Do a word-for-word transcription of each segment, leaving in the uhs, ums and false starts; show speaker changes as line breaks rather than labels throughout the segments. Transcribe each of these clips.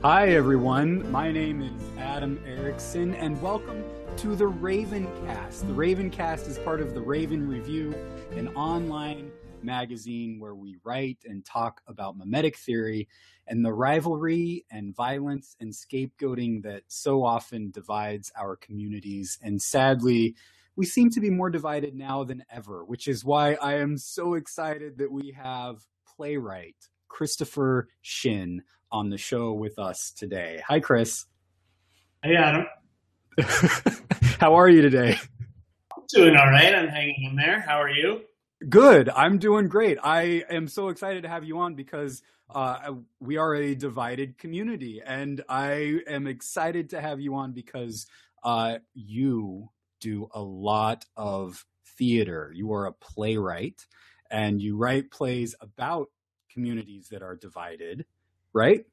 Hi, everyone. My name is Adam Erickson, and welcome to the Ravencast. The Ravencast is part of the Raven Review, an online magazine where we write and talk about mimetic theory and the rivalry and violence and scapegoating that so often divides our communities. And sadly, we seem to be more divided now than ever, which is why I am so excited that we have playwright Christopher Shin on the show with us today. Hi, Chris.
Hey, Adam.
How are you today?
I'm doing all right. I'm hanging in there. How are you?
Good. I'm doing great. I am so excited to have you on because uh, we are a divided community, and I am excited to have you on because uh, you do a lot of theater. You are a playwright, and you write plays about communities that are divided, right?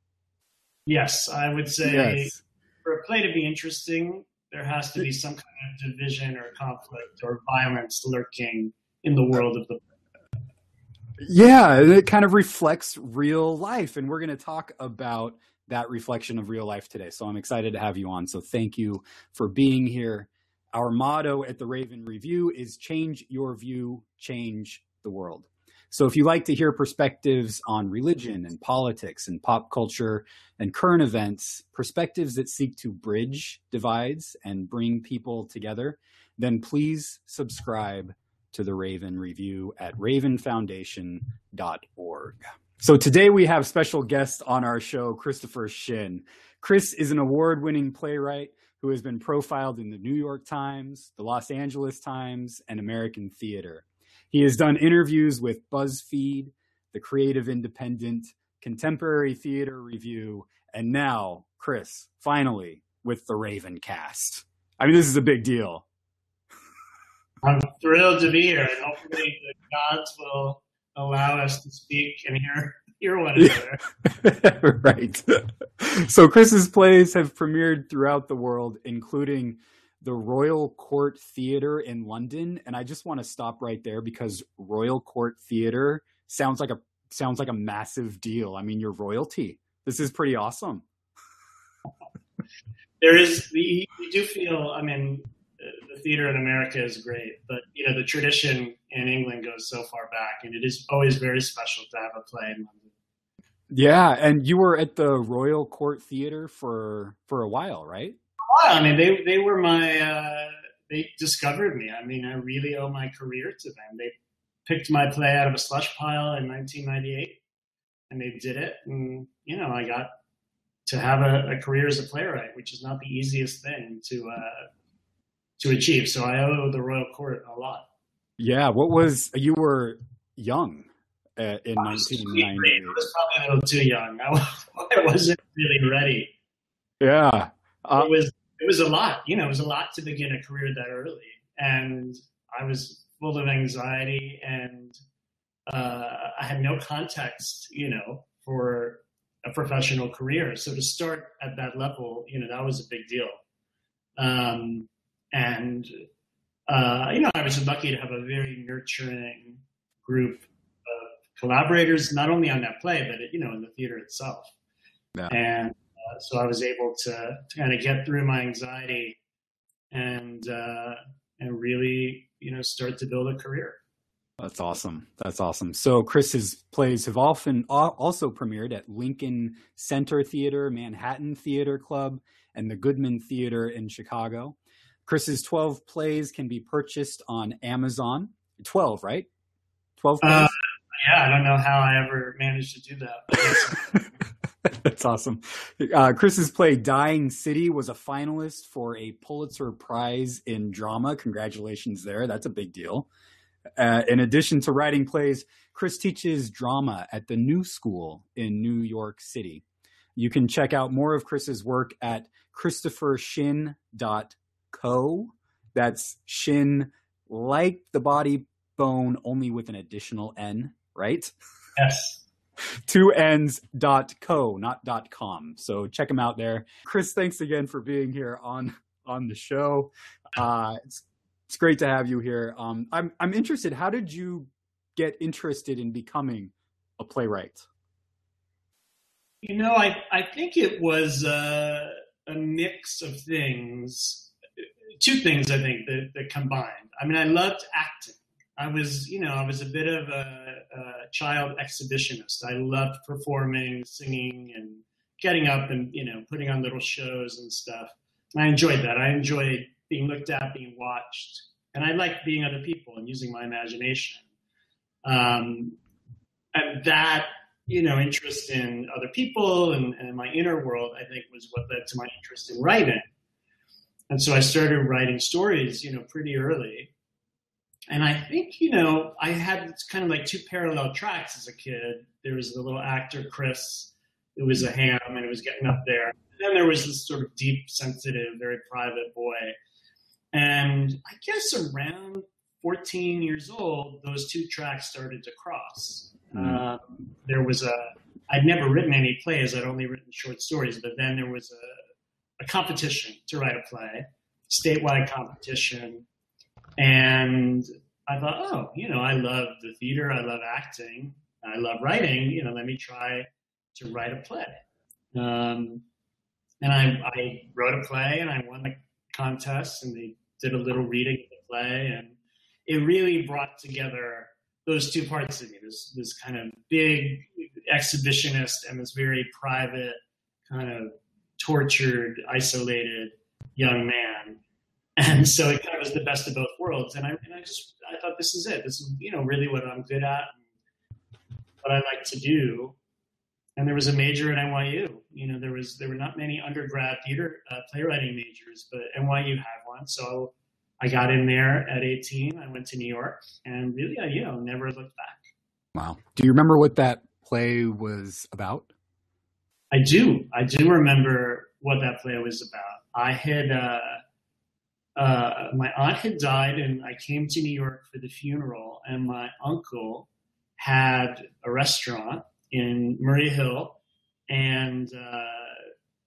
Yes, I would say
yes.
For a play to be interesting, there has to be some kind of division or conflict or violence lurking in the world of the play.
Yeah, it kind of reflects real life, and we're going to talk about that reflection of real life today. So I'm excited to have you on. So thank you for being here. Our motto at the Raven Review is change your view, change the world. So if you like to hear perspectives on religion and politics and pop culture and current events, perspectives that seek to bridge divides and bring people together, then please subscribe to the Raven Review at raven foundation dot org. So today we have special guest on our show, Christopher Shin. Chris is an award-winning playwright who has been profiled in the New York Times, the Los Angeles Times, and American Theater. He has done interviews with BuzzFeed, The Creative Independent, Contemporary Theater Review, and now, Chris, finally, with the Ravencast. I mean, this is a big deal.
I'm thrilled to be here, and hopefully the gods will allow us to speak and hear, hear one another.
Right. So Chris's plays have premiered throughout the world, including the Royal Court Theatre in London, and I just want to stop right there because Royal Court Theatre sounds like a sounds like a massive deal. I mean, you're royalty. This is pretty awesome.
There is, we, we do feel, I mean, the theater in America is great, but you know, the tradition in England goes so far back, and it is always very special to have a play in London.
Yeah, and you were at the Royal Court Theatre for for a while, right?
I mean, they they were my, uh, they discovered me. I mean, I really owe my career to them. They picked my play out of a slush pile in nineteen ninety-eight, and they did it. And, you know, I got to have a, a career as a playwright, which is not the easiest thing to uh, to achieve. So I owe the Royal Court a lot.
Yeah. What was, you were young uh, in nineteen ninety-eight.
I was probably a little too young. I, I wasn't really ready.
Yeah. Uh,
it was it was a lot, you know, it was a lot to begin a career that early. And I was full of anxiety, and uh, I had no context, you know, for a professional career. So to start at that level, you know, that was a big deal. Um, and, uh, you know, I was lucky to have a very nurturing group of collaborators, not only on that play, but, you know, in the theater itself.
Yeah.
And Uh, so I was able to, to kind of get through my anxiety and uh, and really, you know, start to build a career.
That's awesome. That's awesome. So Chris's plays have often also premiered at Lincoln Center Theater, Manhattan Theater Club, and the Goodman Theater in Chicago. Chris's twelve plays can be purchased on Amazon. twelve, right? twelve plays?
Uh, yeah, I don't know how I ever managed to do that.
That's awesome. Uh, Chris's play Dying City was a finalist for a Pulitzer Prize in drama. Congratulations there. That's a big deal. Uh, in addition to writing plays, Chris teaches drama at the New School in New York City. You can check out more of Chris's work at christopher shin dot co. That's Shin like the body bone, only with an additional N, right?
Yes.
Two N's dot co, not dot com. So check them out there. Chris, thanks again for being here on, on the show. Uh, it's, it's great to have you here. Um, I'm, I'm interested. How did you get interested in becoming a playwright?
You know, I, I think it was uh, a mix of things, two things I think that, that combined. I mean, I loved acting. I was, you know, I was a bit of a, a child exhibitionist. I loved performing, singing, and getting up and, you know, putting on little shows and stuff. And I enjoyed that. I enjoyed being looked at, being watched. And I liked being other people and using my imagination. Um, and that, you know, interest in other people and, and my inner world, I think, was what led to my interest in writing. And so I started writing stories, you know, pretty early. And I think, you know, I had kind of like two parallel tracks as a kid. There was the little actor, Chris, who was a ham and it was getting up there. And then there was this sort of deep, sensitive, very private boy. And I guess around fourteen years old, those two tracks started to cross. Mm. Uh, there was a, I'd never written any plays. I'd only written short stories. But then there was a, a competition to write a play, statewide competition. And I thought, oh, you know, I love the theater. I love acting. I love writing. You know, let me try to write a play. Um, and I, I wrote a play and I won the contest and they did a little reading of the play. And it really brought together those two parts of me, this, this kind of big exhibitionist and this very private, kind of tortured, isolated young man. And so it kind of was the best of both worlds. And I, and I just, I thought, this is it. This is, you know, really what I'm good at, and what I like to do. And there was a major at N Y U. You know, there was, there were not many undergrad theater uh, playwriting majors, but N Y U had one. So I got in there at eighteen. I went to New York and really, I, you know, never looked back.
Wow. Do you remember what that play was about?
I do. I do remember what that play was about. I had, uh, Uh, my aunt had died and I came to New York for the funeral, and my uncle had a restaurant in Murray Hill, and uh,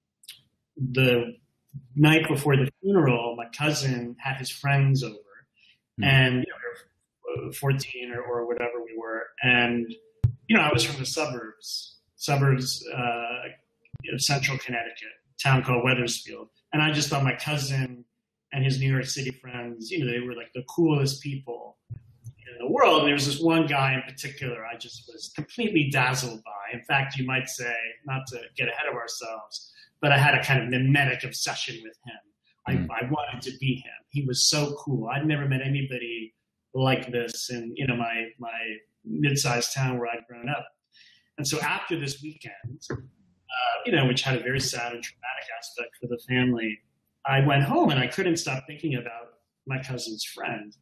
the night before the funeral, my cousin had his friends over, mm-hmm. and you know, we were fourteen or, or whatever we were, and you know, I was from the suburbs, suburbs, uh, you know, central Connecticut, a town called Wethersfield, and I just thought my cousin and his New York City friends, you know, they were like the coolest people in the world. And there was this one guy in particular I just was completely dazzled by. In fact, you might say, not to get ahead of ourselves, but I had a kind of mimetic obsession with him. I, mm. I wanted to be him. He was so cool. I'd never met anybody like this in, you know, my, my mid-sized town where I'd grown up. And so after this weekend, uh, you know, which had a very sad and traumatic aspect for the family, I went home and I couldn't stop thinking about my cousin's friend.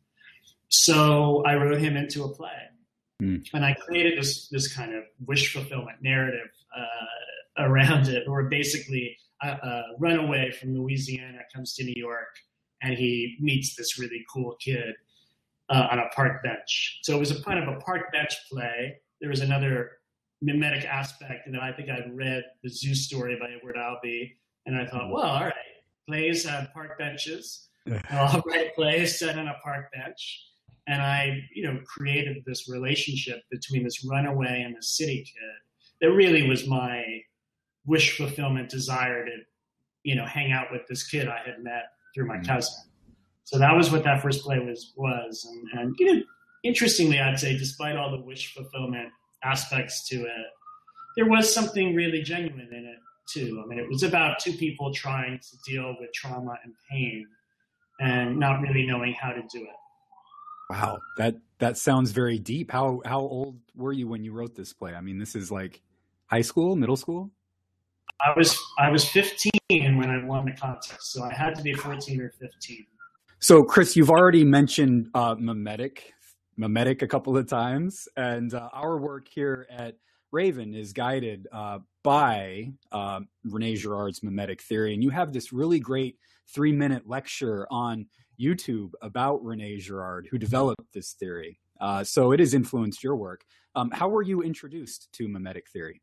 So I wrote him into a play. Mm. And I created this this kind of wish fulfillment narrative uh, around it, where basically a, a runaway from Louisiana comes to New York and he meets this really cool kid uh, on a park bench. So it was a kind of a park bench play. There was another mimetic aspect, and I think I'd read The Zoo Story by Edward Albee, and I thought, well, all right. Plays have park benches. I'll write plays set on a park bench. And I, you know, created this relationship between this runaway and the city kid that really was my wish fulfillment desire to, you know, hang out with this kid I had met through my cousin. So that was what that first play was. was. And, and, you know, interestingly, I'd say, despite all the wish fulfillment aspects to it, there was something really genuine in it too. I mean, it was about two people trying to deal with trauma and pain and not really knowing how to do it.
Wow, that that sounds very deep. How how old were you when you wrote this play? I mean, this is like high school, middle school?
I was I was fifteen when I won the contest, so I had to be fourteen or fifteen.
So, Chris, you've already mentioned uh, mimetic, mimetic a couple of times, and uh, our work here at Raven is guided uh, by uh, Rene Girard's mimetic theory. And you have this really great three minute lecture on YouTube about Rene Girard, who developed this theory. Uh, so it has influenced your work. Um, how were you introduced to mimetic theory?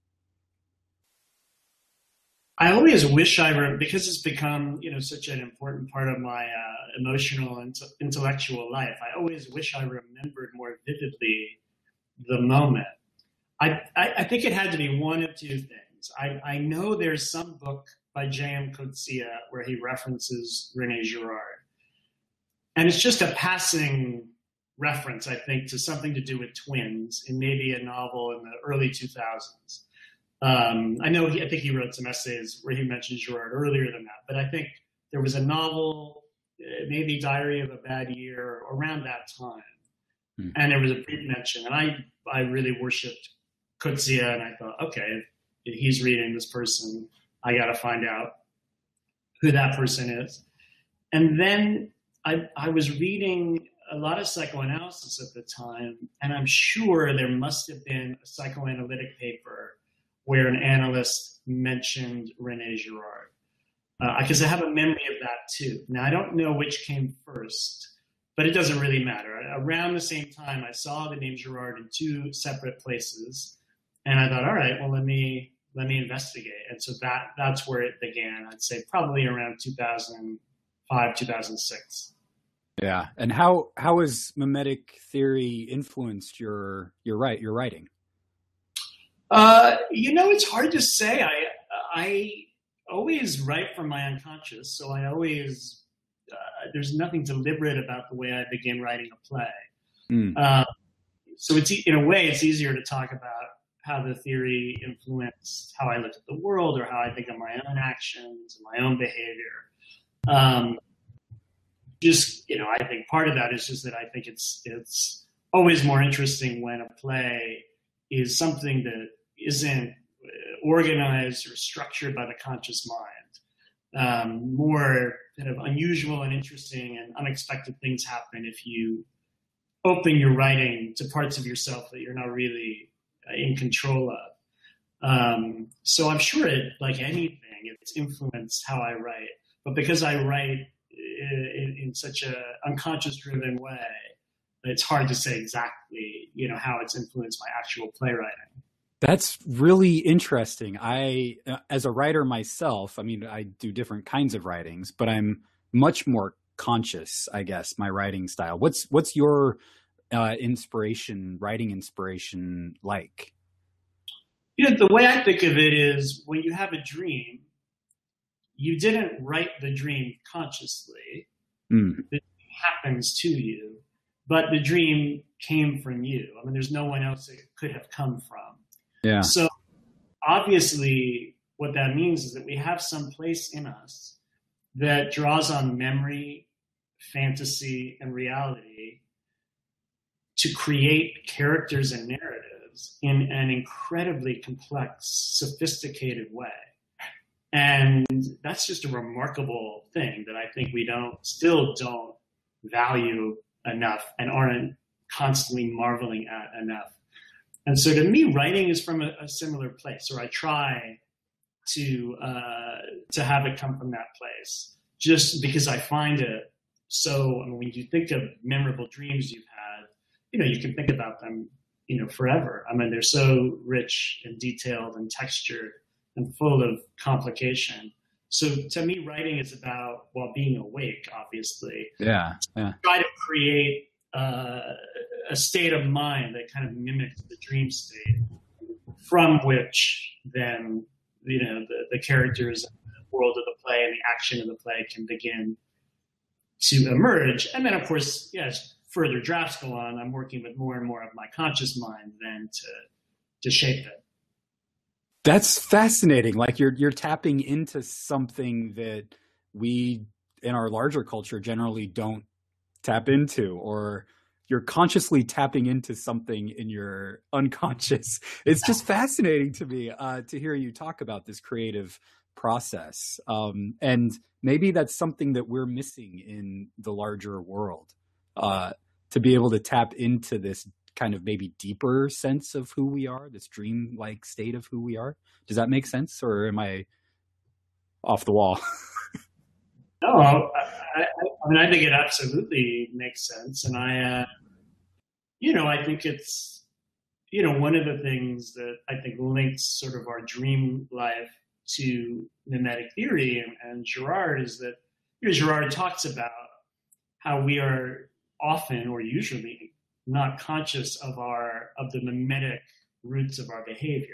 I always wish I were, because it's become, you know, such an important part of my uh, emotional and intellectual life. I always wish I remembered more vividly the moment. I, I, I think it had to be one of two things. influence. I, I know there's some book by J M Coetzee where he references Rene Girard. And it's just a passing reference, I think, to something to do with twins in maybe a novel in the early two thousands. Um, I know, he, I think he wrote some essays where he mentioned Girard earlier than that, but I think there was a novel, maybe Diary of a Bad Year, around that time. Hmm. And there was a brief mention, and I, I really worshipped Coetzee, and I thought, okay, if he's reading this person, I got to find out who that person is. And then I, I was reading a lot of psychoanalysis at the time, and I'm sure there must have been a psychoanalytic paper where an analyst mentioned Rene Girard. Because uh, I have a memory of that too. Now, I don't know which came first, but it doesn't really matter. Around the same time, I saw the name Girard in two separate places, and I thought, all right, well, let me let me investigate. And so that that's where it began. I'd say probably around two thousand five, two thousand six.
Yeah, and how how has mimetic theory influenced your your write your writing?
Uh, you know, it's hard to say. I I always write from my unconscious, so I always uh, there's nothing deliberate about the way I begin writing a play. Mm. Uh, so it's in a way it's easier to talk about how the theory influenced how I look at the world or how I think of my own actions and my own behavior. Um, just you know, I think part of that is just that I think it's it's always more interesting when a play is something that isn't organized or structured by the conscious mind. Um, more kind of unusual and interesting and unexpected things happen if you open your writing to parts of yourself that you're not really in control of. Um, so I'm sure it, like anything, it's influenced how I write. But because I write in, in such a unconscious driven way, it's hard to say exactly, you know, how it's influenced my actual playwriting.
That's really interesting. I, as a writer myself, I mean, I do different kinds of writings, but I'm much more conscious, I guess, my writing style. What's, what's your uh, inspiration, writing inspiration like?
You know, the way I think of it is when you have a dream, you didn't write the dream consciously. Mm. It happens to you, but the dream came from you. I mean, there's no one else it could have come from.
Yeah.
So obviously what that means is that we have some place in us that draws on memory, fantasy, and reality to create characters and narratives in an incredibly complex, sophisticated way. And that's just a remarkable thing that I think we don't, still don't value enough and aren't constantly marveling at enough. And so to me, writing is from a, a similar place, or I try to uh, to have it come from that place, just because I find it so, I mean, when you think of memorable dreams you've had, you know, you can think about them, you know, forever. I mean, they're so rich and detailed and textured and full of complication. So to me, writing is about, well, being awake, obviously.
Yeah, yeah.
Try to create uh, a state of mind that kind of mimics the dream state, from which then, you know, the, the characters and the world of the play and the action of the play can begin to emerge. And then, of course, yes, further drafts go on, I'm working with more and more of my conscious mind then to to shape it.
That's fascinating. Like you're you're tapping into something that we in our larger culture generally don't tap into, or you're consciously tapping into something in your unconscious. It's just fascinating to me uh, to hear you talk about this creative process. Um, and maybe that's something that we're missing in the larger world, uh, to be able to tap into this kind of maybe deeper sense of who we are, this dream-like state of who we are. Does that make sense, or am I off the wall?
No, I, I, I mean, I think it absolutely makes sense. And I, uh, you know, I think it's, you know, one of the things that I think links sort of our dream life to mimetic theory and, and Girard is that, you know, Girard talks about how we are often or usually not conscious of our, of the mimetic roots of our behavior.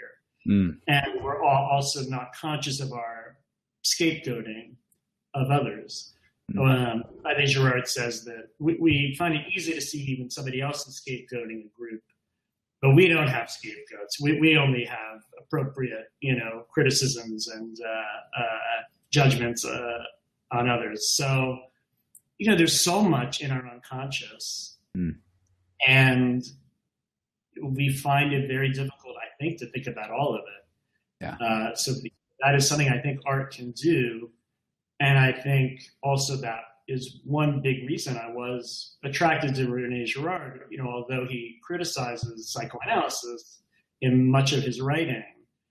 Mm.
And we're all also not conscious of our scapegoating of others. Mm. Um, I think Girard says that we, we find it easy to see even somebody else's scapegoating a group, but we don't have scapegoats. We we only have appropriate, you know, criticisms and uh, uh, judgments uh, on others. So, you know, there's so much in our unconscious, mm. and we find it very difficult, I think, to think about all of it.
Yeah.
Uh, so that is something I think art can do, and I think also that is one big reason I was attracted to René Girard. You know, although he criticizes psychoanalysis in much of his writing,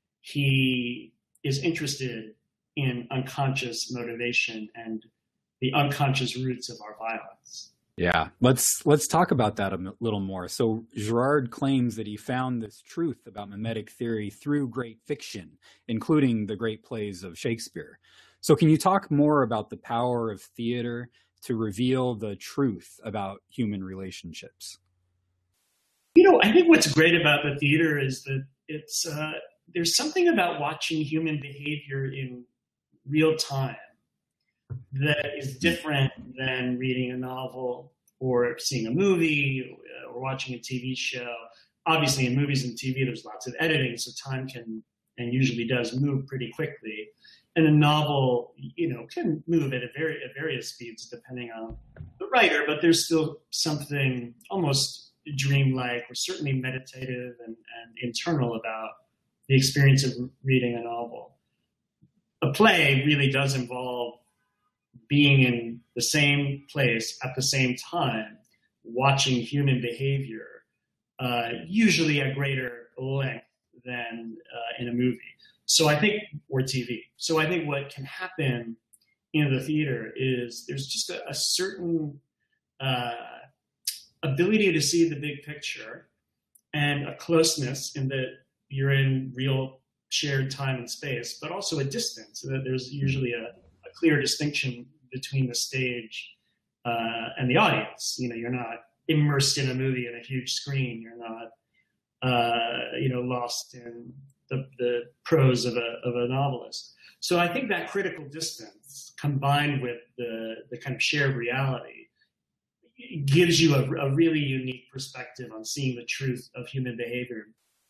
he is interested in unconscious motivation and the unconscious roots of our violence.
Yeah, let's let's talk about that a little more. So Girard claims that he found this truth about mimetic theory through great fiction, including the great plays of Shakespeare. So can you talk more about the power of theater to reveal the truth about human relationships?
You know, I think what's great about the theater is that it's uh, there's something about watching human behavior in real time that is different than reading a novel or seeing a movie or watching a T V show. Obviously, in movies and T V, there's lots of editing, so time can and usually does move pretty quickly. And a novel, you know, can move at a very at various speeds depending on the writer, but there's still something almost dreamlike or certainly meditative and, and internal about the experience of reading a novel. A play really does involve being in the same place at the same time, watching human behavior, uh, usually at greater length than uh, in a movie. So I think, or T V. So I think what can happen in the theater is there's just a, a certain uh, ability to see the big picture and a closeness in that you're in real shared time and space, but also a distance, so that there's usually a, a clear distinction between the stage uh, and the audience. You know, you're not immersed in a movie in a huge screen. You're not, uh, you know, lost in the, the prose of a of a novelist. So I think that critical distance, combined with the the kind of shared reality, gives you a, a really unique perspective on seeing the truth of human behavior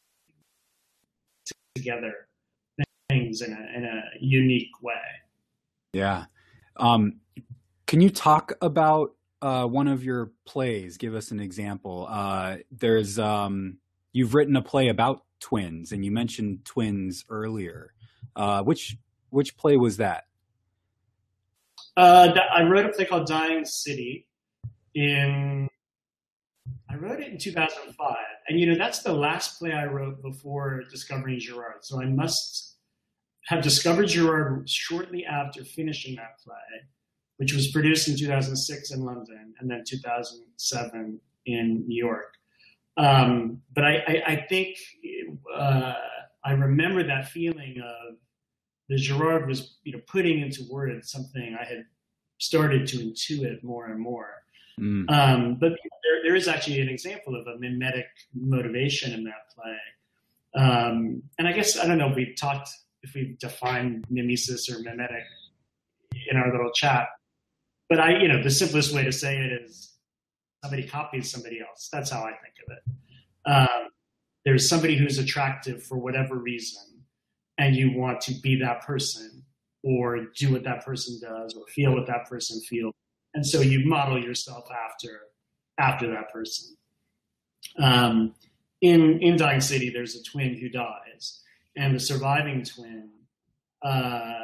together, things in a in a unique way.
Yeah. Um, can you talk about uh, one of your plays? Give us an example. Uh, there's um, you've written a play about twins, and you mentioned twins earlier. Uh, which which play was that?
Uh, I wrote a play called Dying City. In I wrote it in two thousand five, and you know that's the last play I wrote before discovering Girard. So I must have discovered Girard shortly after finishing that play, which was produced in two thousand six in London and then two thousand seven in New York. Um, but I, I, I think uh, I remember that feeling of that Girard was, you know, putting into words something I had started to intuit more and more. Mm. Um, but there, there is actually an example of a mimetic motivation in that play. Um, and I guess, I don't know if we've talked, if we've defined mimesis or mimetic in our little chat, but I, you know, the simplest way to say it is somebody copies somebody else. That's how I think of it. Um, there's somebody who's attractive for whatever reason, and you want to be that person or do what that person does or feel what that person feels. And so you model yourself after after that person. Um, in, in Dying City, there's a twin who dies, and the surviving twin uh,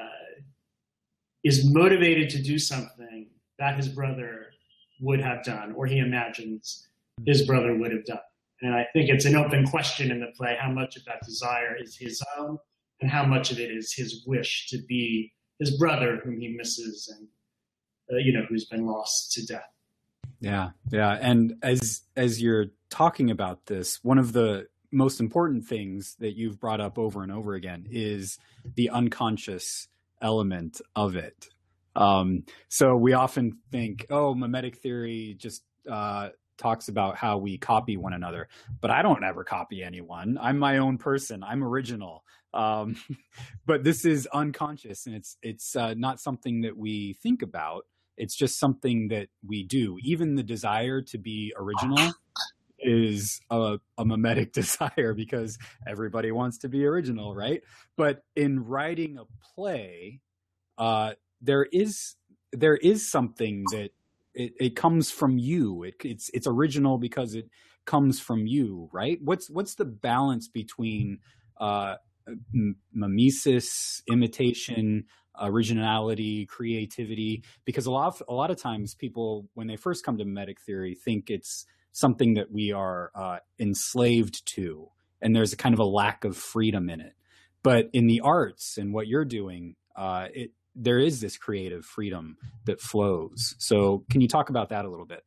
is motivated to do something that his brother would have done, or he imagines his brother would have done. And I think it's an open question in the play, how much of that desire is his own and how much of it is his wish to be his brother whom he misses and, uh, you know, who's been lost to death.
Yeah, yeah. And as as you're talking about this, one of the most important things that you've brought up over and over again is the unconscious element of it. Um, so we often think, oh, mimetic theory just uh, talks about how we copy one another, but I don't ever copy anyone. I'm my own person. I'm original. Um, but this is unconscious, and it's it's uh, not something that we think about. It's just something that we do. Even the desire to be original is a, a mimetic desire, because everybody wants to be original, right? But in writing a play, uh, there is there is something that it, it comes from you. It, it's it's original because it comes from you, right? What's what's the balance between uh, mimesis, imitation, originality, creativity? Because a lot of, a lot of times people, when they first come to mimetic theory, think it's something that we are uh, enslaved to, and there's a kind of a lack of freedom in it. But in the arts and what you're doing, uh, it there is this creative freedom that flows. So can you talk about that a little bit?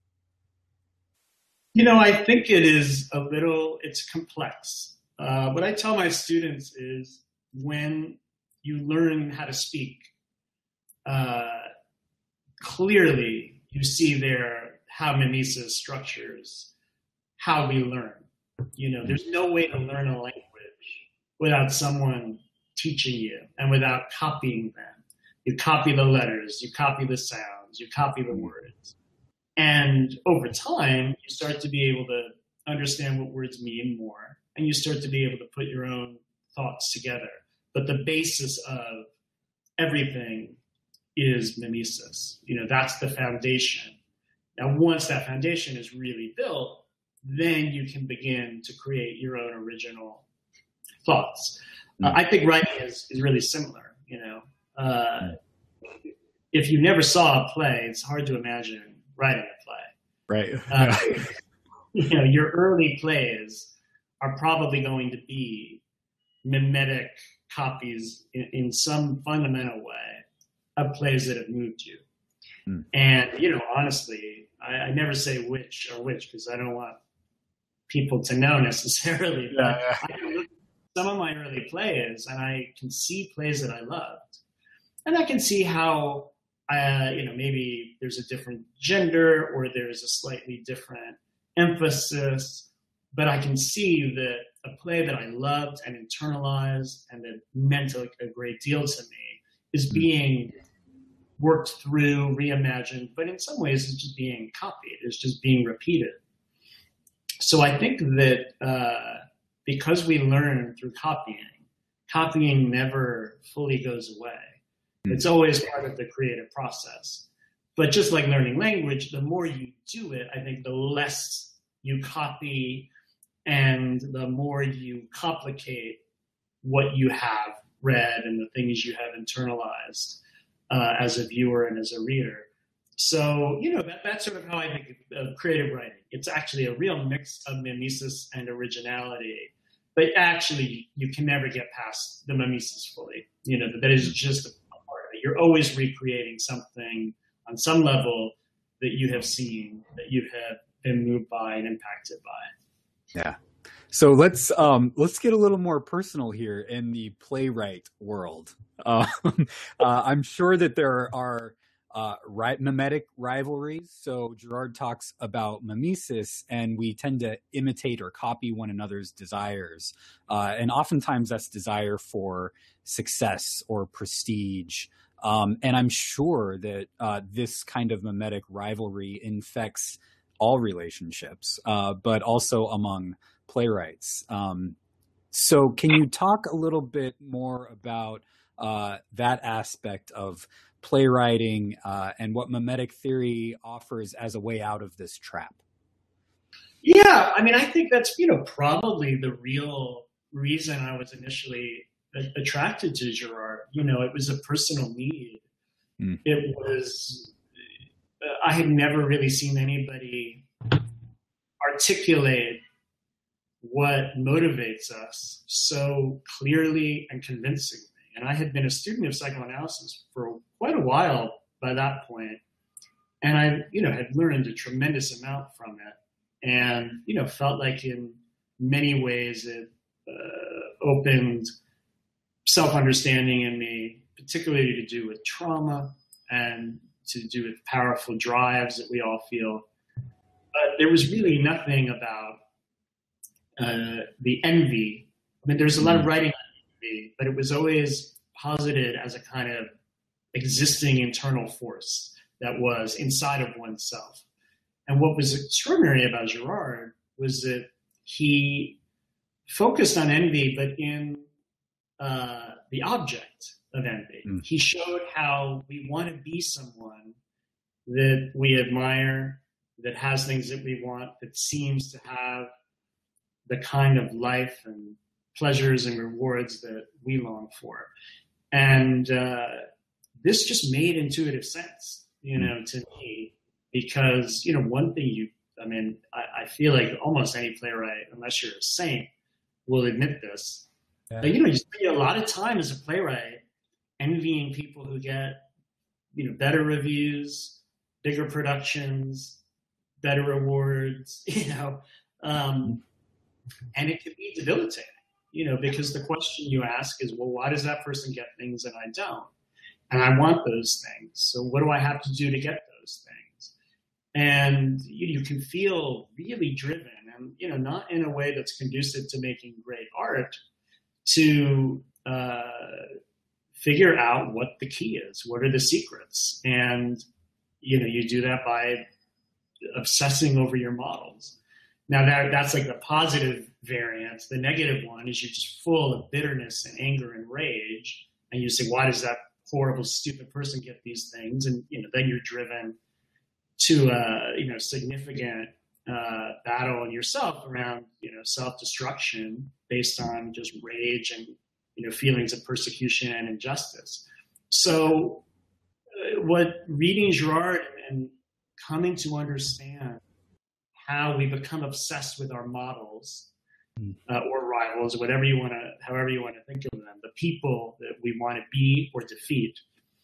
You know, I think it is a little, it's complex. Uh, what I tell my students is, when you learn how to speak, uh, clearly you see there how mimesis structures how we learn. You know, there's no way to learn a language without someone teaching you and without copying them. You copy the letters, you copy the sounds, you copy the words. And over time, you start to be able to understand what words mean more, and you start to be able to put your own thoughts together. But the basis of everything is mimesis. You know, that's the foundation. Now, once that foundation is really built, then you can begin to create your own original thoughts. Mm. Uh, I think writing is, is really similar, you know. Uh, mm. If you never saw a play, it's hard to imagine writing a play.
Right.
uh, you know, your early plays are probably going to be mimetic copies in, in some fundamental way of plays that have moved you. Mm. And, you know, honestly, I, I never say which or which, because I don't want people to know necessarily. But yeah, yeah. I can look at some of my early plays, and I can see plays that I loved. And I can see how, uh, you know, maybe there's a different gender, or there's a slightly different emphasis, but I can see that a play that I loved and internalized and that meant a, a great deal to me is being worked through, reimagined, but in some ways it's just being copied, it's just being repeated. So I think that uh, because we learn through copying, copying never fully goes away. It's always part of the creative process. But just like learning language, the more you do it, I think the less you copy and the more you complicate what you have read and the things you have internalized uh, as a viewer and as a reader. So, you know, that, that's sort of how I think of creative writing. It's actually a real mix of mimesis and originality. But actually, you can never get past the mimesis fully. You know, that is just a part of it. You're always recreating something on some level that you have seen, that you have been moved by and impacted by.
Yeah. So let's um, let's get a little more personal here in the playwright world. Uh, uh, I'm sure that there are uh, ri- mimetic rivalries. So Girard talks about mimesis, and we tend to imitate or copy one another's desires. Uh, and oftentimes that's desire for success or prestige. Um, and I'm sure that uh, this kind of mimetic rivalry infects all relationships, uh, but also among playwrights. Um, so can you talk a little bit more about uh, that aspect of playwriting uh, and what mimetic theory offers as a way out of this trap?
Yeah, I mean, I think that's, you know, probably the real reason I was initially attracted to Girard. You know, it was a personal need. Mm. It was, I had never really seen anybody articulate what motivates us so clearly and convincingly. And I had been a student of psychoanalysis for quite a while by that point. And I, you know, had learned a tremendous amount from it. And, you know, felt like in many ways it uh, opened self-understanding in me, particularly to do with trauma and to do with powerful drives that we all feel. But there was really nothing about uh, the envy. I mean, there's a lot of writing on envy, but it was always posited as a kind of existing internal force that was inside of oneself. And what was extraordinary about Girard was that he focused on envy, but in uh, the object of envy. Mm. He showed how we want to be someone that we admire, that has things that we want, that seems to have the kind of life and pleasures and rewards that we long for. And uh, this just made intuitive sense, you know, to me, because, you know, one thing you, I mean, I, I feel like almost any playwright, unless you're a saint, will admit this. Yeah. But, you know, you spend a lot of time as a playwright envying people who get, you know, better reviews, bigger productions, better awards, you know, um, and it can be debilitating, you know, because the question you ask is, well, why does that person get things and I don't? And I want those things. So what do I have to do to get those things? And you, you can feel really driven and, you know, not in a way that's conducive to making great art, to uh, figure out what the key is. What are the secrets? And, you know, you do that by obsessing over your models. Now that that's like the positive variant. The negative one is you're just full of bitterness and anger and rage. And you say, why does that horrible, stupid person get these things? And, you know, then you're driven to a, you know, significant uh, battle in yourself around, you know, self-destruction based on just rage and, you know, feelings of persecution and injustice. So uh, what reading Girard and coming to understand how we become obsessed with our models uh, or rivals, whatever you want to, however you want to think of them, the people that we want to be or defeat.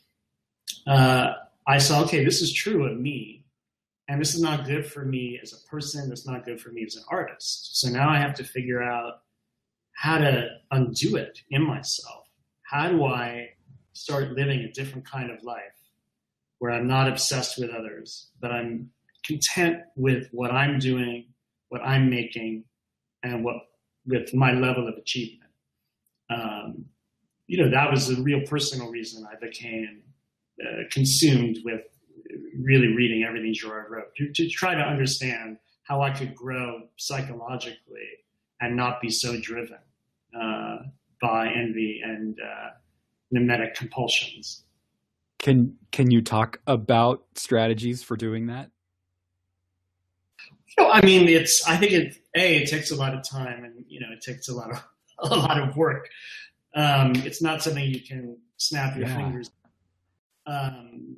Uh, I saw, okay, this is true of me, and this is not good for me as a person. It's not good for me as an artist. So now I have to figure out how to undo it in myself. How do I start living a different kind of life where I'm not obsessed with others, but I'm content with what I'm doing, what I'm making, and what with my level of achievement. Um, you know, that was the real personal reason I became uh, consumed with really reading everything Girard wrote, to, to try to understand how I could grow psychologically and not be so driven uh, by envy and uh, mimetic compulsions.
Can can you talk about strategies for doing that?
You know, I mean, it's. I think it. A, it takes a lot of time, and you know, it takes a lot of a lot of work. Um, it's not something you can snap your yeah. fingers. Um,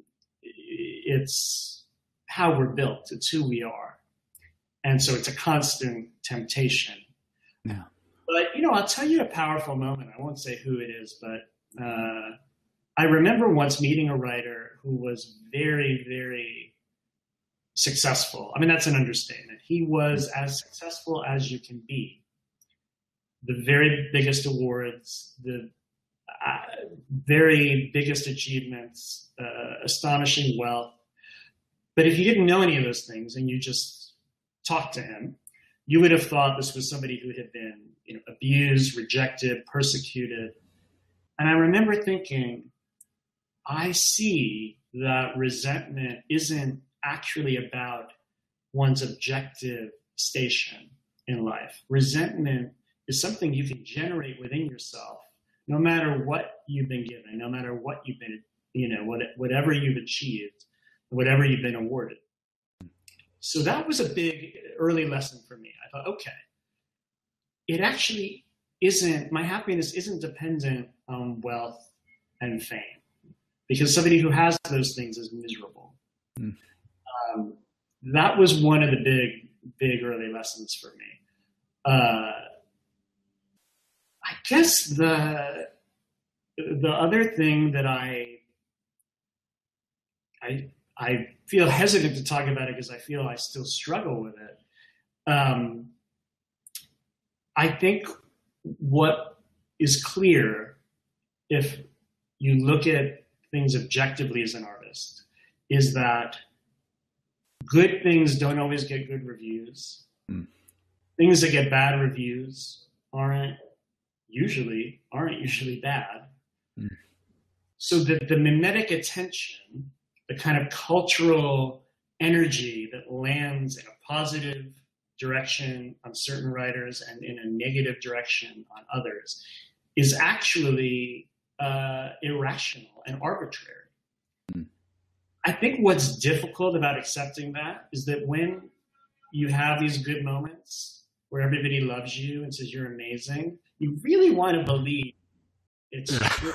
it's how we're built. It's who we are, and so it's a constant temptation.
Yeah.
But you know, I'll tell you a powerful moment. I won't say who it is, but uh, I remember once meeting a writer who was very, very successful. I mean, that's an understatement. He was as successful as you can be. The very biggest awards, the uh, very biggest achievements, uh, astonishing wealth. But if you didn't know any of those things and you just talked to him, you would have thought this was somebody who had been, you know, abused, rejected, persecuted. And I remember thinking, I see that resentment isn't actually about one's objective station in life. Resentment is something you can generate within yourself, no matter what you've been given, no matter what you've been, you know, what, whatever you've achieved, whatever you've been awarded. So that was a big early lesson for me. I thought, okay, it actually isn't, my happiness isn't dependent on wealth and fame, because somebody who has those things is miserable. Mm. Um, that was one of the big, big early lessons for me. Uh, I guess the the other thing that I I I feel hesitant to talk about it because I feel I still struggle with it. Um, I think what is clear, if you look at things objectively as an artist, is that good things don't always get good reviews. Mm. Things that get bad reviews aren't usually aren't usually bad. Mm. So the, the mimetic attention, the kind of cultural energy that lands in a positive direction on certain writers and in a negative direction on others, is actually uh, irrational and arbitrary. Mm. I think what's difficult about accepting that is that when you have these good moments where everybody loves you and says you're amazing, you really want to believe it's true.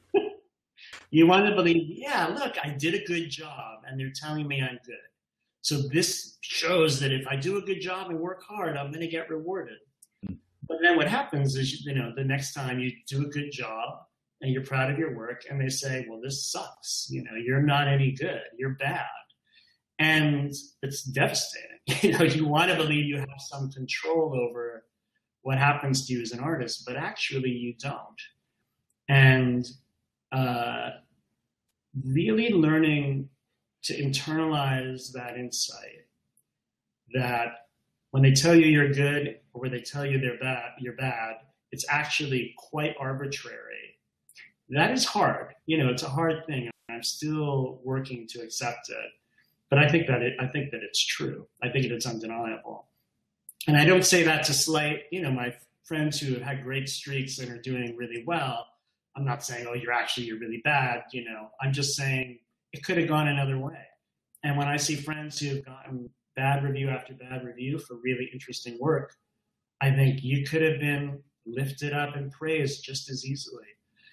You want to believe, yeah, look, I did a good job and they're telling me I'm good. So this shows that if I do a good job and work hard, I'm going to get rewarded. Mm. But then what happens is, you know, the next time you do a good job and you're proud of your work and they say, well, this sucks. You know, you're not any good. You're bad. And it's devastating. You know, you want to believe you have some control over what happens to you as an artist, but actually you don't. And uh, really learning to internalize that insight that when they tell you you're good or when they tell you they're bad, you're bad, it's actually quite arbitrary. That is hard. You know, it's a hard thing. I'm still working to accept it. But I think that it, I think that it's true. I think it's undeniable. And I don't say that to slight, you know, my friends who have had great streaks and are doing really well. I'm not saying, oh, you're actually, you're really bad. You know, I'm just saying it could have gone another way. And when I see friends who have gotten bad review after bad review for really interesting work, I think you could have been lifted up and praised just as easily.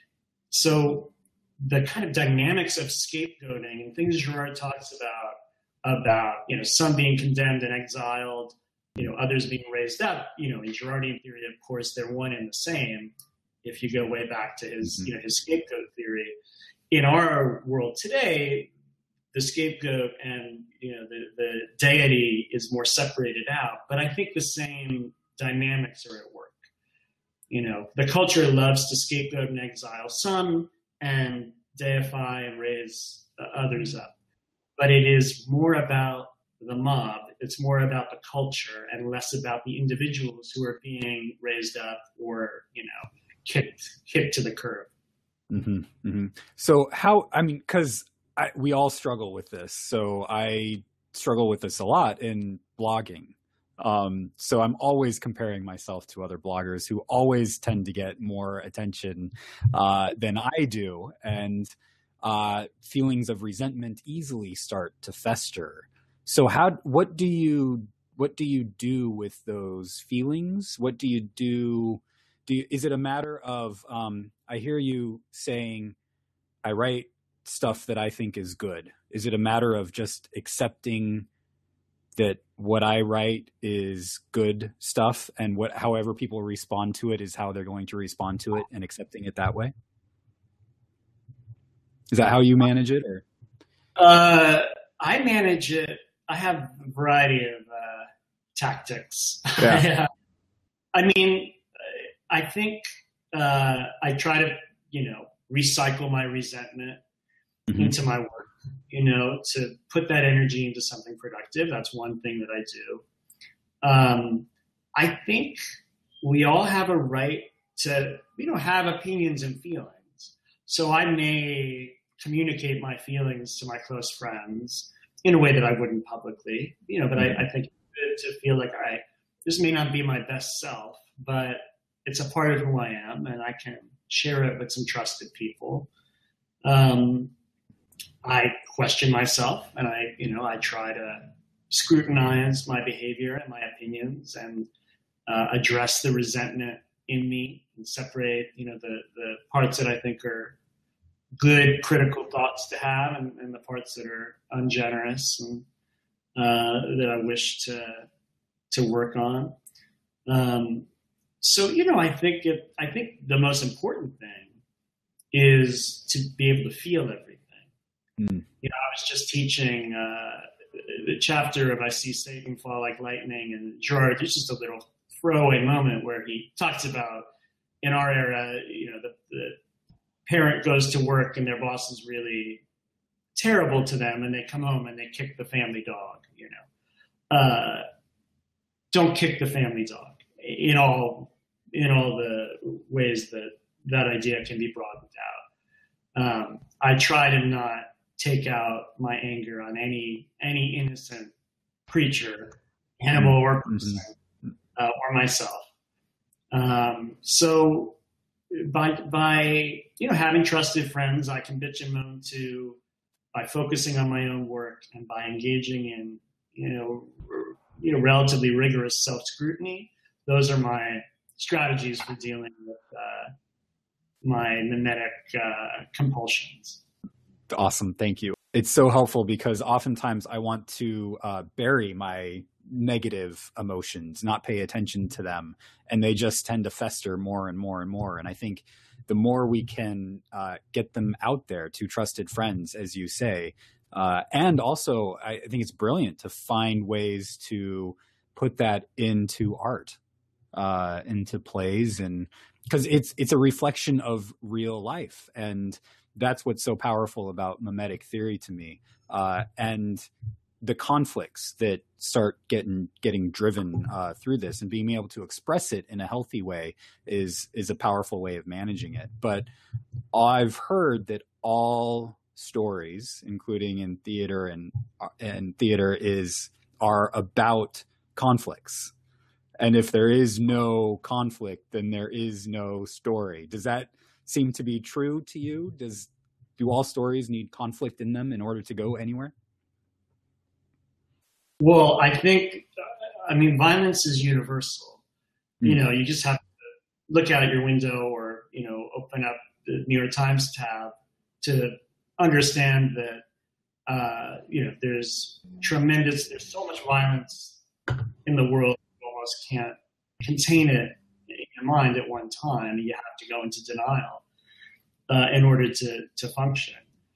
So the kind of dynamics of scapegoating and things Girard talks about, about, you know, some being condemned and exiled, you know, others being raised up, you know, in Girardian theory, of course, they're one and the same. If you go way back to his, mm-hmm. you know, his scapegoat theory. In our world today, the scapegoat and, you know, the, the deity is more separated out. But I think the same dynamics are at work. You know, the culture loves to scapegoat and exile some and deify and raise others up. But it is more about the mob. It's more about the culture and less about the individuals who are being raised up or, you know, kicked, kicked to the curb.
Mm-hmm, mm-hmm. So how, I mean, because we all struggle with this. So I struggle with this a lot in blogging. Um, so I'm always comparing myself to other bloggers who always tend to get more attention uh, than I do. And uh, feelings of resentment easily start to fester. So how, what do you, what do you do with those feelings? What do you do? Do you, is it a matter of, um, I hear you saying, I write stuff that I think is good. Is it a matter of just accepting that what I write is good stuff and what, however people respond to it is how they're going to respond to it and accepting it that way? Is that how you manage it? Or?
Uh, I manage it. I have a variety of uh, tactics. Yeah. I mean, I think uh, I try to, you know, recycle my resentment mm-hmm. into my work, you know, to put that energy into something productive. That's one thing that I do. Um, I think we all have a right to, you know, have opinions and feelings. So I may communicate my feelings to my close friends in a way that I wouldn't publicly, you know, but mm-hmm. I, I think it's good to feel like I, this may not be my best self, but it's a part of who I am and I can share it with some trusted people. Um, I question myself and I, you know, I try to scrutinize my behavior and my opinions and uh, address the resentment in me and separate, you know, the, the parts that I think are good, critical thoughts to have and, and the parts that are ungenerous and uh, that I wish to, to work on. Um, so, you know, I think it, I think the most important thing is to be able to feel everything. Mm. You know, I was just teaching uh, the chapter of I See Satan Fall Like Lightning, and Girard, there's just a little throwaway moment where he talks about in our era, you know, the, the parent goes to work and their boss is really terrible to them, and they come home and they kick the family dog. You know, uh, don't kick the family dog in all in all the ways that that idea can be broadened out. Um, I try to not take out my anger on any any innocent creature, animal or person, uh, or myself. Um, so by by you know having trusted friends, I can bitch and moan to, by focusing on my own work and by engaging in you know r- you know relatively rigorous self scrutiny. Those are my strategies for dealing with uh, my mimetic uh, compulsions.
Awesome. Thank you. It's so helpful because oftentimes I want to uh, bury my negative emotions, not pay attention to them, and they just tend to fester more and more and more. And I think the more we can uh, get them out there to trusted friends, as you say, uh, and also I think it's brilliant to find ways to put that into art, uh, into plays, and because it's it's a reflection of real life, and that's what's so powerful about mimetic theory to me. Uh, and the conflicts that start getting getting driven uh, through this and being able to express it in a healthy way is is a powerful way of managing it. But I've heard that all stories, including in theater and and theater, is are about conflicts. And if there is no conflict, then there is no story. Does that seem to be true to you? Does do all stories need conflict in them in order to go anywhere?
Well, I think, I mean, violence is universal. Mm. You know, you just have to look out your window or, you know, open up the New York Times tab to understand that, uh, you know, there's tremendous, there's so much violence in the world, you almost can't contain it in your mind at one time. You have to go into denial uh, in order to, to function.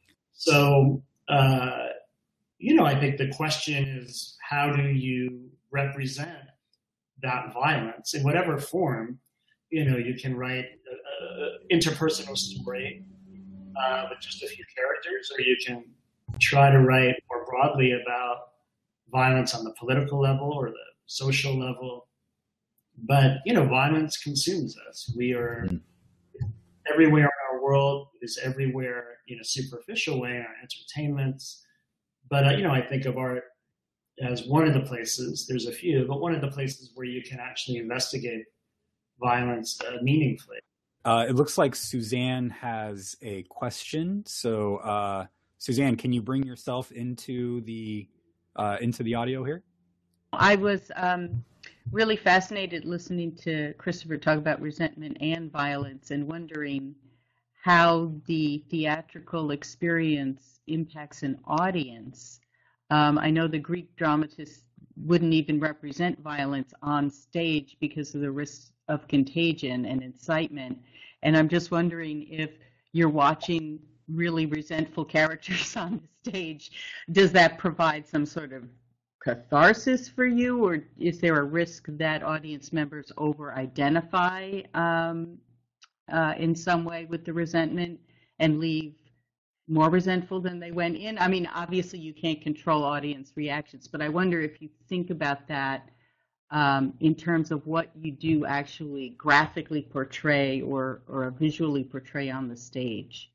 So, uh, you know, I think the question is, how do you represent that violence in whatever form? You know, you can write an interpersonal story uh, with just a few characters, or you can try to write more broadly about violence on the political level or the social level. But, you know, violence consumes us. We are everywhere in our world, is everywhere in a superficial way in our entertainments. But, uh, you know, I think of art as one of the places, there's a few, but one of the places where you can actually investigate violence uh, meaningfully.
Uh, it looks like Suzanne has a question. So, uh, Suzanne, can you bring yourself into the uh, into the audio here?
I was um, really fascinated listening to Christopher talk about resentment and violence and wondering how the theatrical experience impacts an audience. Um, I know the Greek dramatists wouldn't even represent violence on stage because of the risk of contagion and incitement. And I'm just wondering, if you're watching really resentful characters on the stage, does that provide some sort of catharsis for you, or is there a risk that audience members over-identify um, uh, in some way with the resentment and leave more resentful than they went in? I mean, obviously you can't control audience reactions, but I wonder if you think about that um, in terms of what you do actually graphically portray or, or visually portray on the stage.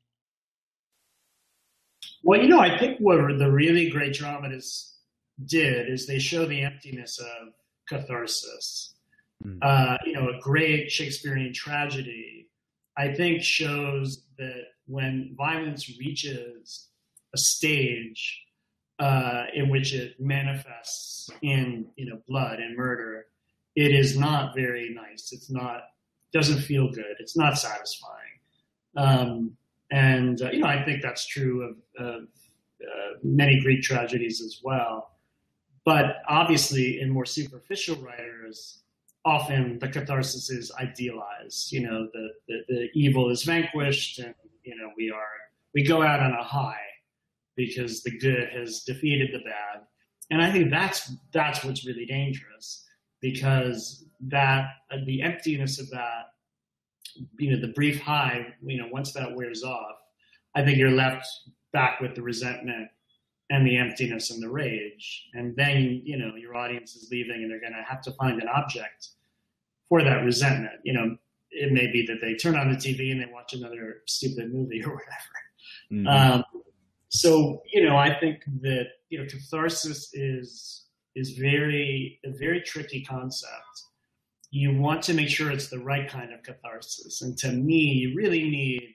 Well, you know, I think what the really great dramatists did is they show the emptiness of catharsis. Mm. Uh, you know, a great Shakespearean tragedy, I think, shows that when violence reaches a stage uh, in which it manifests in, you know, blood and murder, it is not very nice. It's not, doesn't feel good. It's not satisfying. Um, and, uh, you know, I think that's true of, of uh, many Greek tragedies as well. But obviously in more superficial writers, often the catharsis is idealized. You know, the, the, the evil is vanquished and, you know, we are, we go out on a high because the good has defeated the bad. And I think that's, that's what's really dangerous, because that, uh, the emptiness of that, you know, the brief high, you know, once that wears off, I think you're left back with the resentment and the emptiness and the rage. And then, you know, your audience is leaving and they're going to have to find an object for that resentment. You know, it may be that they turn on the T V and they watch another stupid movie or whatever. Mm-hmm. Um, so, you know, I think that, you know, catharsis is, is very, a very tricky concept. You want to make sure it's the right kind of catharsis. And to me, you really need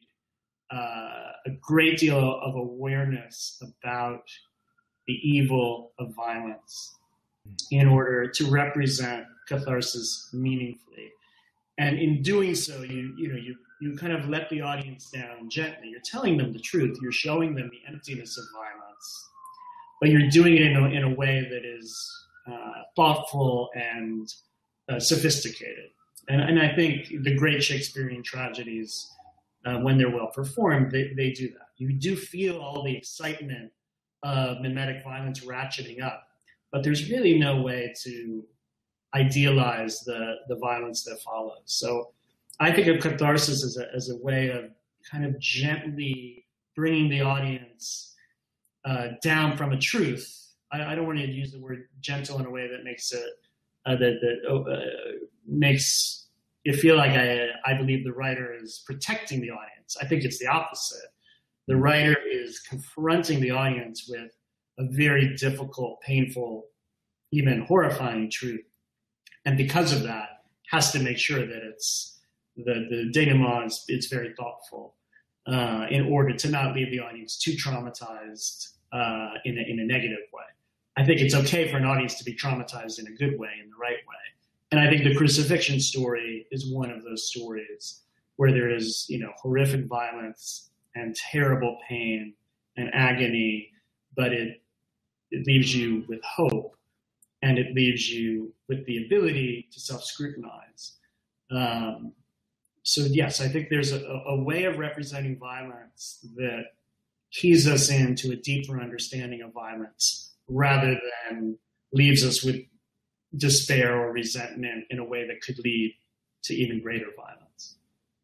uh, a great deal of awareness about the evil of violence in order to represent catharsis meaningfully. And in doing so, you you know, you, you kind of let the audience down gently. You're telling them the truth. You're showing them the emptiness of violence, but you're doing it in a, in a way that is uh, thoughtful and uh, sophisticated. And, and I think the great Shakespearean tragedies, uh, when they're well performed, they, they do that. You do feel all the excitement of mimetic violence ratcheting up, but there's really no way to idealize the, the violence that follows. So I think of catharsis as a, as a way of kind of gently bringing the audience uh, down from a truth. I, I don't want to use the word gentle in a way that makes it, uh, that, that uh, makes it feel like I, I believe the writer is protecting the audience. I think it's the opposite. The writer is confronting the audience with a very difficult, painful, even horrifying truth. And because of that, has to make sure that it's the, the denouement is it's very thoughtful uh, in order to not leave the audience too traumatized uh, in, a, in a negative way. I think it's okay for an audience to be traumatized in a good way, in the right way. And I think the crucifixion story is one of those stories where there is, you know, horrific violence and terrible pain and agony, but it it leaves you with hope, and it leaves you with the ability to self-scrutinize. Um, so yes, I think there's a, a way of representing violence that keys us into a deeper understanding of violence rather than leaves us with despair or resentment in a way that could lead to even greater violence.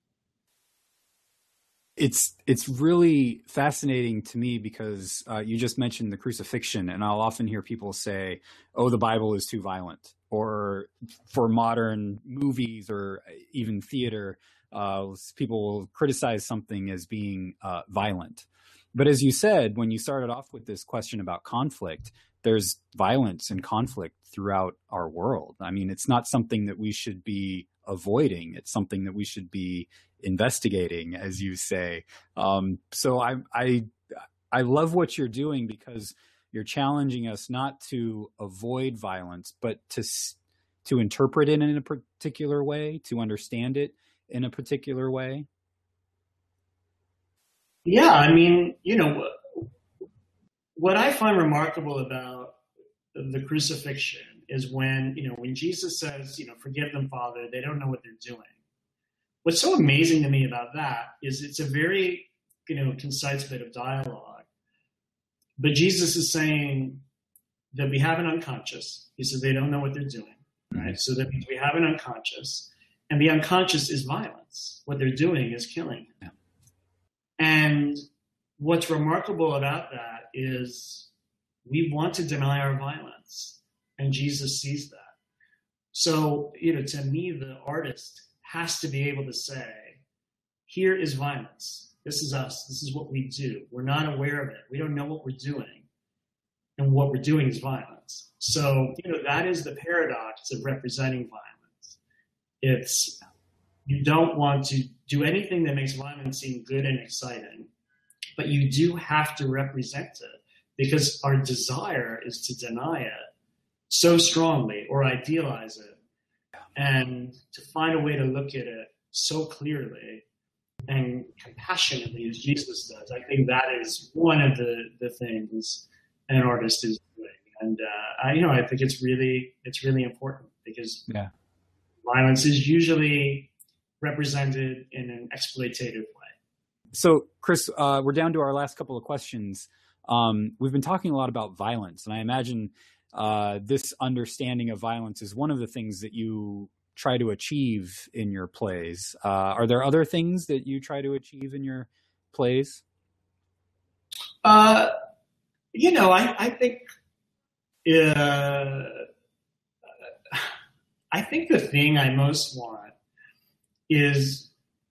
It's it's really fascinating to me because uh, you just mentioned the crucifixion, and I'll often hear people say, "Oh, the Bible is too violent," or for modern movies or even theater, uh, people will criticize something as being uh, violent. But as you said, when you started off with this question about conflict, there's violence and conflict throughout our world. I mean, it's not something that we should be avoiding. It's something that we should be investigating, as you say. Um, so I, I, I love what you're doing because you're challenging us not to avoid violence, but to, to interpret it in a particular way, to understand it in a particular way.
Yeah, I mean, you know, what I find remarkable about the crucifixion is when, you know, when Jesus says, you know, forgive them, Father, they don't know what they're doing. What's so amazing to me about that is it's a very, you know, concise bit of dialogue. But Jesus is saying that we have an unconscious. He says they don't know what they're doing, right? So that means we have an unconscious, and the unconscious is violence. What they're doing is killing. Yeah. And what's remarkable about that is we want to deny our violence, and Jesus sees that. So, you know, to me, the artist has to be able to say, here is violence. This is us. This is what we do. We're not aware of it. We don't know what we're doing. And what we're doing is violence. So, you know, that is the paradox of representing violence. It's, you don't want to do anything that makes violence seem good and exciting, but you do have to represent it because our desire is to deny it so strongly or idealize it, and to find a way to look at it so clearly and compassionately as Jesus does. I think that is one of the, the things an artist is doing. And, uh, I, you know, I think it's really, it's really important because yeah. violence is usually represented in an exploitative way.
So, Chris, uh, we're down to our last couple of questions. Um, we've been talking a lot about violence, and I imagine uh, this understanding of violence is one of the things that you try to achieve in your plays. Uh, are there other things that you try to achieve in your plays?
Uh, you know, I, I think, uh, I think the thing I most want is,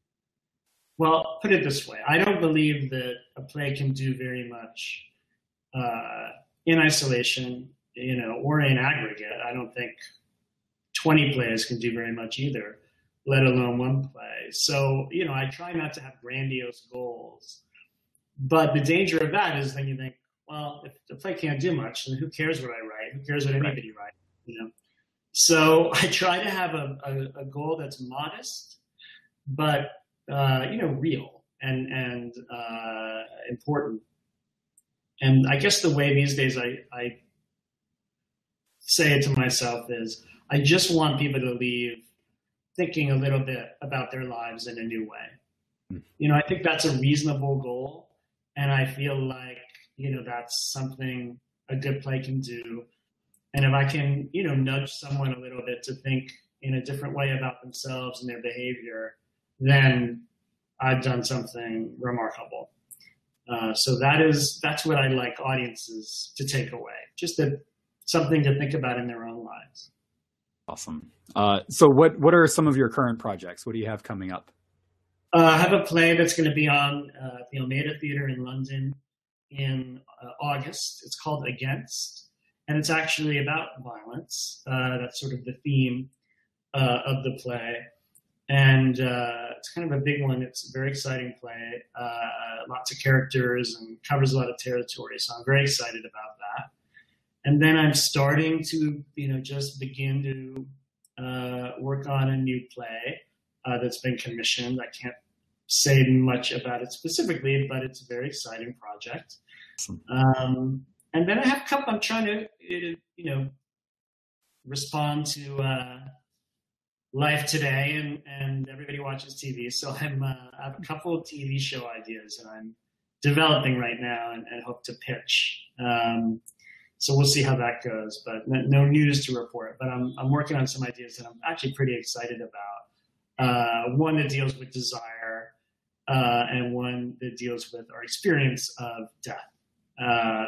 well, put it this way. I don't believe that a play can do very much uh, in isolation, you know, or in aggregate. I don't think twenty plays can do very much either, let alone one play. So, you know, I try not to have grandiose goals. But the danger of that is then you think, well, if the play can't do much, then who cares what I write? Who cares what anybody right. writes? You know. So I try to have a, a, a goal that's modest, but uh, you know, real and and uh, important. And I guess the way these days I, I say it to myself is, I just want people to leave thinking a little bit about their lives in a new way. Mm. You know, I think that's a reasonable goal. And I feel like, you know, that's something a good play can do. And if I can, you know, nudge someone a little bit to think in a different way about themselves and their behavior, then I've done something remarkable. Uh, so that is, that's what I like audiences to take away. Just a, something to think about in their own lives.
Awesome. Uh, so what, what are some of your current projects? What do you have coming up?
Uh, I have a play that's going to be on uh, the Almeida Theatre in London in uh, August. It's called Against, and it's actually about violence. Uh, that's sort of the theme uh, of the play. And uh, it's kind of a big one. It's a very exciting play, uh, lots of characters and covers a lot of territory. So I'm very excited about that. And then I'm starting to, you know, just begin to uh, work on a new play uh, that's been commissioned. I can't say much about it specifically, but it's a very exciting project. Awesome. Um, and then I have a couple, I'm trying to, you know, respond to uh, life today, and, and everybody watches T V. So I'm, uh, I have a couple of T V show ideas that I'm developing right now and, and hope to pitch. Um, so we'll see how that goes, but no, no news to report. But I'm, I'm working on some ideas that I'm actually pretty excited about. Uh, one that deals with desire, uh, and one that deals with our experience of death. Uh,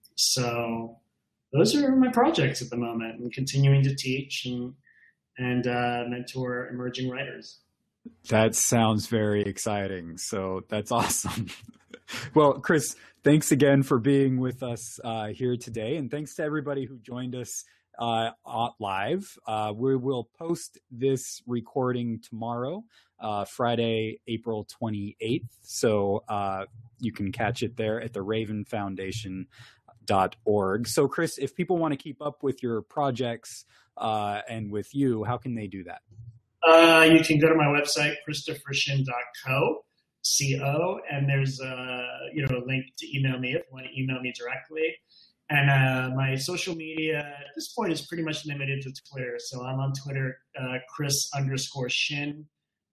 so those are my projects at the moment, and continuing to teach and and uh, mentor emerging writers.
That sounds very exciting. So that's awesome. Well, Chris, thanks again for being with us uh, here today. And thanks to everybody who joined us uh, live. Uh, we will post this recording tomorrow, uh, Friday, April twenty-eighth. So uh, you can catch it there at the Raven Foundation dot org. So Chris, if people want to keep up with your projects uh, and with you, how can they do that?
Uh, you can go to my website, christopher shin dot co, C O, and there's a, you know, a link to email me if you want to email me directly. And uh, my social media at this point is pretty much limited to Twitter. So I'm on Twitter, uh, Chris underscore Shin.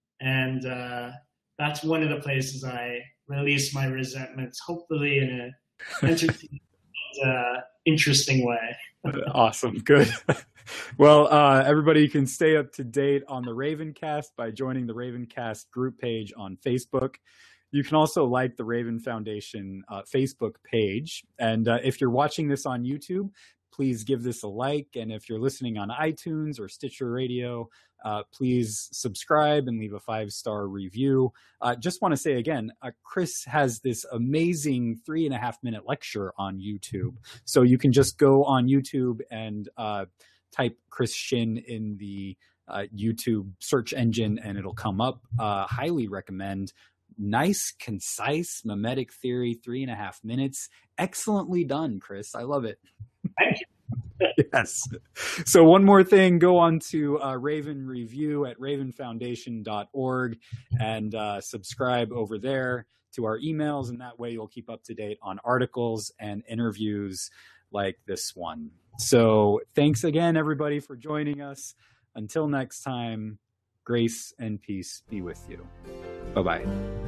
And uh, that's one of the places I release my resentments, hopefully in an entertaining, uh, interesting way.
Awesome. Good. Well, uh, everybody can stay up to date on the Ravencast by joining the Ravencast group page on Facebook. You can also like the Raven Foundation uh, Facebook page. And uh, if you're watching this on YouTube, please give this a like. And if you're listening on iTunes or Stitcher Radio, uh, please subscribe and leave a five-star review. Uh, just want to say again, uh, Chris has this amazing three and a half minute lecture on YouTube. So you can just go on YouTube and uh, type Chris Shin in the uh, YouTube search engine and it'll come up. Uh, highly recommend. Nice, concise mimetic theory, three and a half minutes. Excellently done, Chris. I love it.
Thank you.
Yes. So one more thing, go on to uh, Raven Review at raven foundation dot org and uh, subscribe over there to our emails. And that way you'll keep up to date on articles and interviews like this one. So thanks again, everybody, for joining us. Until next time, grace and peace be with you. Bye-bye.